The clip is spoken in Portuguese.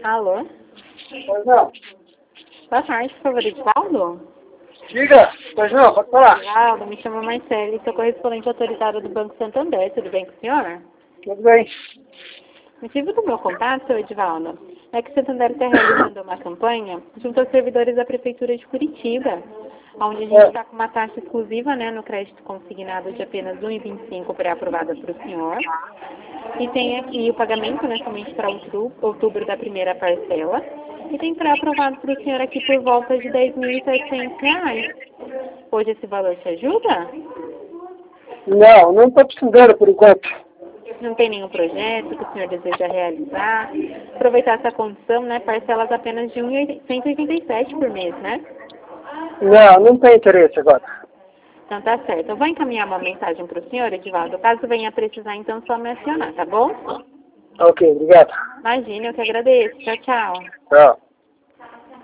Alô? Pois não. Boa tarde, por favor, Edvaldo? Diga. Pois não, pode falar. Edvaldo, me chamo Marcele, sou correspondente autorizada do Banco Santander, tudo bem com o senhor? Tudo bem. O motivo do meu contato, seu Edvaldo, é que o Santander está realizando uma campanha junto aos servidores da Prefeitura de Curitiba, onde a gente está com uma taxa exclusiva, né, no crédito consignado de apenas R$ 1,25 pré-aprovada para o senhor. E tem aqui o pagamento, né, somente para outubro da primeira parcela. E tem pré-aprovado para o senhor aqui por volta de R$ 10.700. Hoje esse valor te ajuda? Não estou precisando por enquanto. Não tem nenhum projeto que o senhor deseja realizar? Aproveitar essa condição, né, parcelas apenas de R$ 1,187 por mês, né? Não tem interesse agora. Então tá certo. Eu vou encaminhar uma mensagem para o senhor, Edvaldo. Caso venha precisar, então só me acionar, tá bom? Ok, obrigado. Imagina, eu que agradeço. Tchau, tchau. Tchau.